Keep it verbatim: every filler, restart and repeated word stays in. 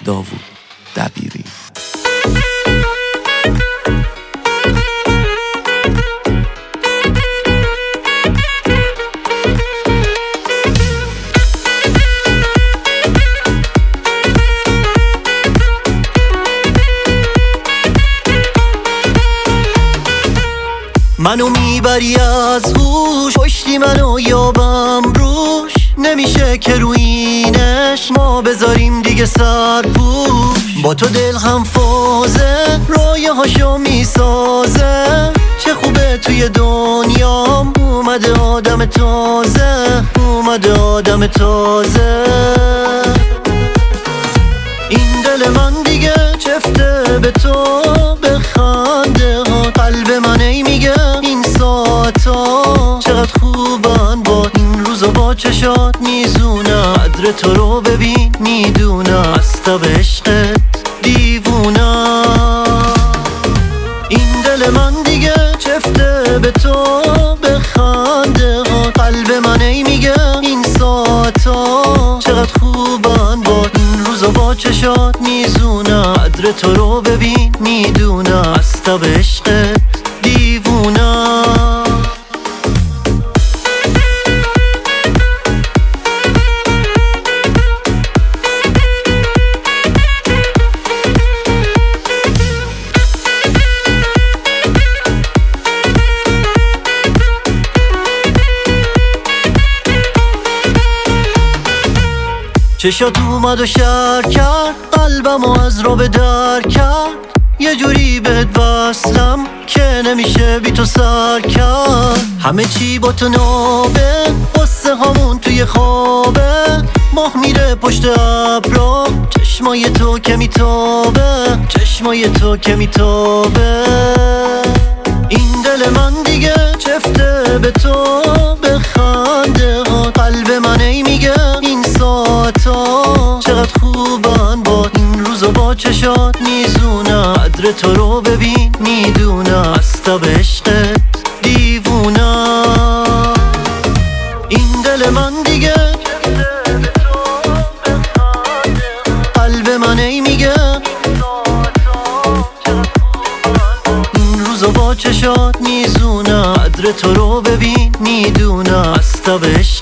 داوود دبیری. منو میبری از هوش، پشتی منو یابم روش، نمیشه که روینش ما بذاریم دیگه سرپوش. با تو دل هم فازه، رایه هاشو میسازه، چه خوبه توی دنیام اومده آدم تازه، اومده آدم تازه. این دل من دیگه چفته به تو، به خنده ها قلب من ای میگه این ساعتا چقدر خوبن، با این روزا با چشات میزونم، قدر تو رو ببین میدونم، از تب عشقت دیوونم. این دل من دیگه چفته به تو، به خنده ها قلب من ای میگه این ساعتا چقدر خوبن، با این روزا با چشات میزونم، قدر تو رو ببین میدونم، از تب عشقت دیوونم. چشات اومد و شر کرد، قلبمو از رو به در کرد، یه جوری بهت وصلم که نمیشه بی تو سر کرد. همه چی با تو نابه، قصه هامون توی خوابه، ماه میره پشت ابرا، چشمای تو که میتابه، چشمای تو که میتابه. این دل من دیگه چفته به تو، به خنده ها قلب من ای میگه این ساعتا چقدر خوبن، با این روزا با چشات میزونم، قدر تو رو ببین میدونم، از تب عشقت دیوونم. این دل من دیگه قلب من ای میگه این روزا با چشات میزونم، قدر تو رو ببین میدونم، از تب عشقت